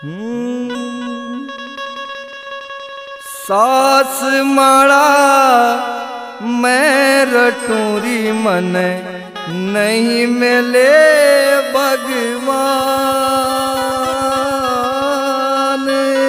सास माड़ा मैं रटूरी मन नहीं मिले भगवान।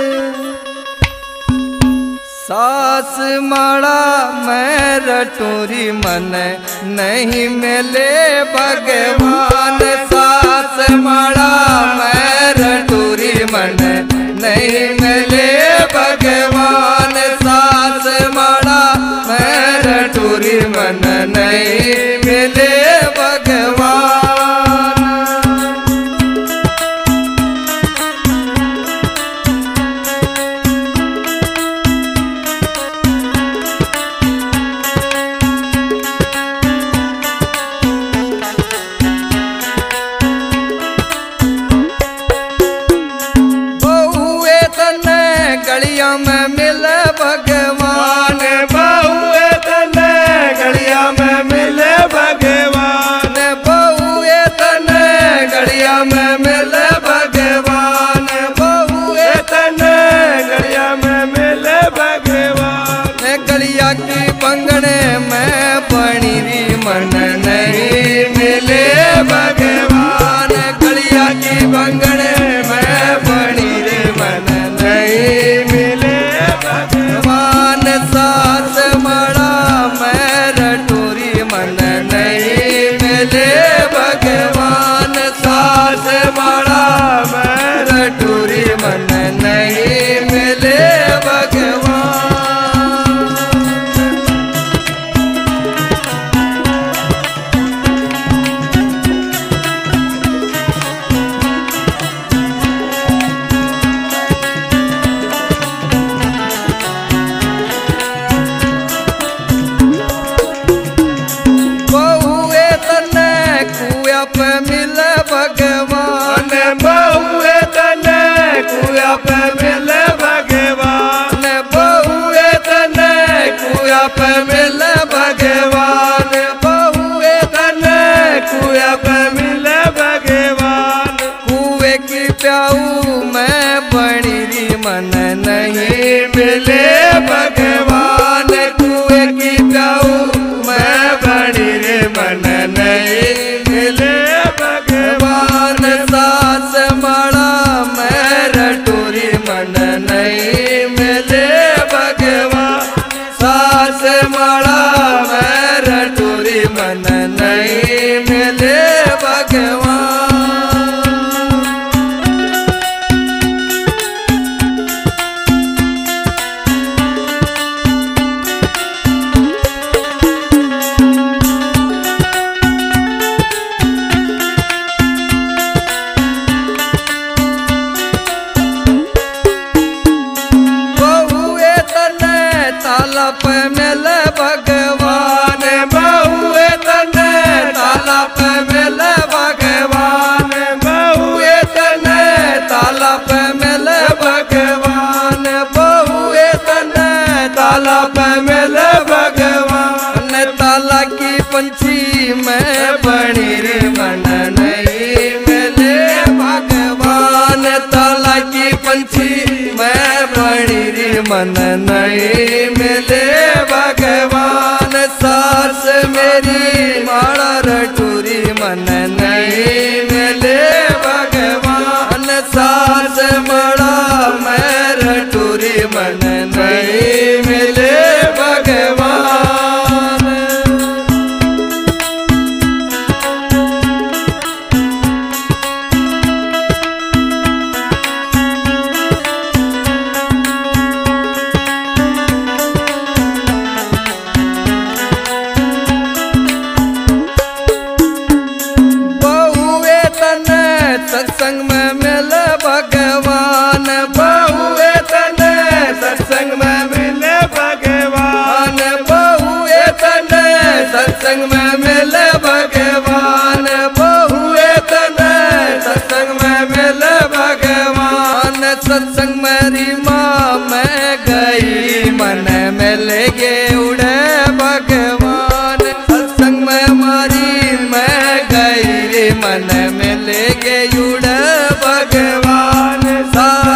सास माड़ा मैं रटूरी मन नहीं मिले भगवान। सास माड़ा मैं रटूरी मन नहीं मिले भगवान। सास माड़ा मैं रटूरी मन नहीं मिले भगवान। बहुए तने गलिया में मिले भगवान। बहुए तने गलिया में मिले भगवान। बहुए तने गलिया में मिले भगवान। बहुए तने गलिया में मिले भगवान। गलिया की पंगड़े में बनी री मन नहीं मिले भगवान। गलिया की पंगड़े में बनी रे मन नहीं मिले भगवान। सास माड़ा मैं रटूरी मन नहीं मिले भगवान। सास माड़ा मैं रटूरी मन नहीं मिले भगवान। बहुए तने कुआ पे मिले भगवान। बहुए तने कुआ पे मिले भगवान। बहुए तने कुआ पे मिले भगवान। बहुए तने कुआ पे मिले भगवान। कुएं की प्याऊ मैं बनी री मन नहीं मिले भगवान। कुएं की प्याऊ मैं बनी रे मन नहीं मिले भगवान। सास माड़ा मैं रटूरी मन नहीं मिले भगवान। सास माड़ा मैं रटूरी मन नहीं मिले भगवान। बहुए तने ताला पे मिले भगवान। बहुए तने ताला पे मिले भगवान। बहुए तने ताला पे मिले भगवान। बहुए तने ताला पे मिले भगवान। ताला की पंछी मैं बनी रे मन नहीं मिले भगवान। ताला की पंछी मैं बनी रे मन नहीं मिले भगवान। सास मेरी माड़ा रटूरी मन नहीं मिले भगवान। सास माड़ा मैं रटूरी मन नहीं मिले भगवान। बहुए तने सत्संग में मिले भगवान। बहुए तने सत्संग में मिले भगवान। बहुए तने सत्संग में मिले भगवान। बहुए तने सत्संग में मिले भगवान। सत्संग मेरी माँ मैं गई मन मिल गे उड़े भगवान। सत्संग में मारी मैं गई मन मिल गे उड़े भगवान।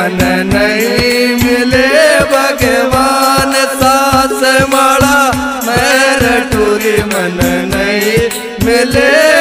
मन नहीं मिले भगवान, सास माड़ा मैं रटूरी मन नहीं मिले